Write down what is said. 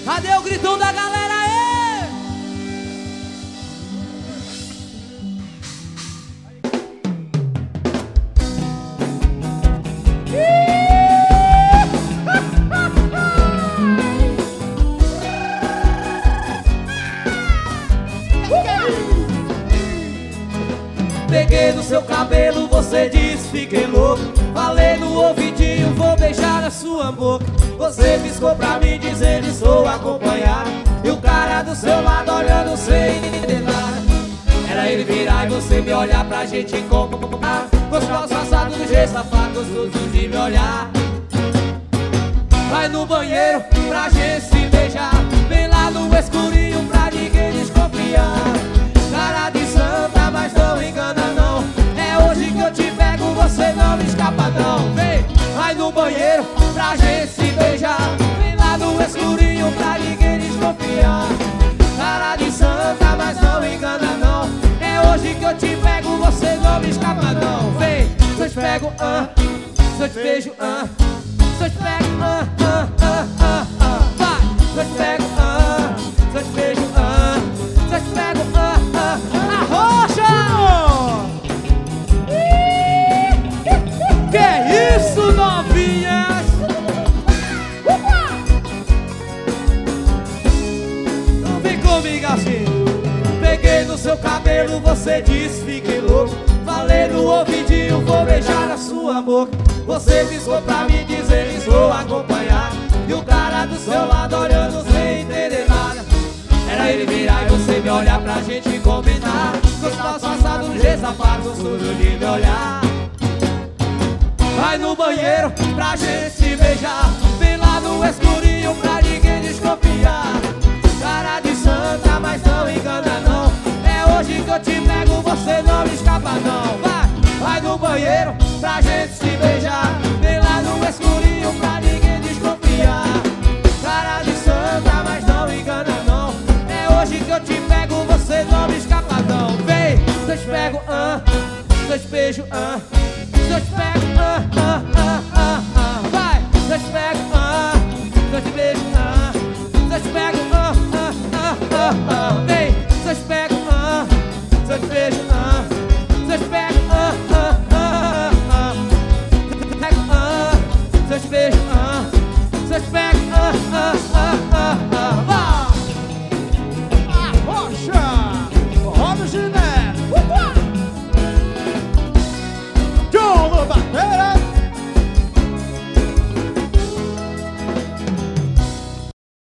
Cadê o gritão da galera aí? Peguei no seu cabelo, você disse fiquei louco. Falei no ouvidinho, vou beijar a sua boca. Você piscou pra mim dizendo estou acompanhado. E o cara do seu lado olhando sem entender nada. Era ele virar e você me olhar pra gente comprar. Gostoso assado do jeito safado, gostoso de me olhar. Vai no banheiro pra gente se beijar. Vem lá no escurinho pra ninguém desconfiar. Cara de santa, mas não engana não. É hoje que eu te pego, você não me escapa não. Vem, vai no banheiro pra gente se beijar. Vem lá no escurinho pra ninguém desconfiar. Cara de santa, mas não engana não. É hoje que eu te pego, você não me escapa não. Vem, se eu te pego, se eu te beijo, se eu te pego, vai, se eu te pego, se eu te beijo, se eu te pego, arrocha! Que isso, novinhas? Não vem comigo assim. Peguei no seu cabelo, você disse fiquei louco. Falei no ouvidinho, vou beijar a sua boca. Você piscou pra mim dizer estou acompanhado. E o cara do seu lado olhando sem entender nada. Era ele virar e você me olhar pra gente combinar. Gostoso assado do jeito safado, sujo de me olhar. Vai no banheiro pra gente se beijar.